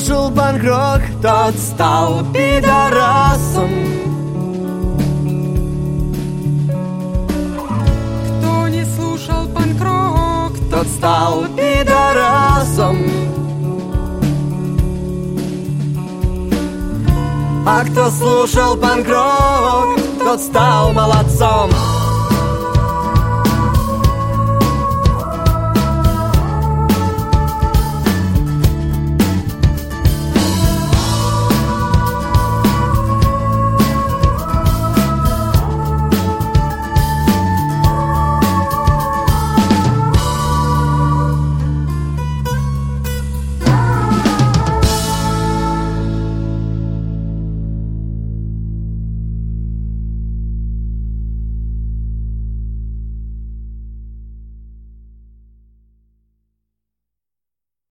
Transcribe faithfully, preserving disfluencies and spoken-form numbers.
слушал панк-рок, тот стал пидорасом. Кто не слушал панк-рок, Тот стал пидорасом. А кто слушал панк-рок, тот стал молодцом.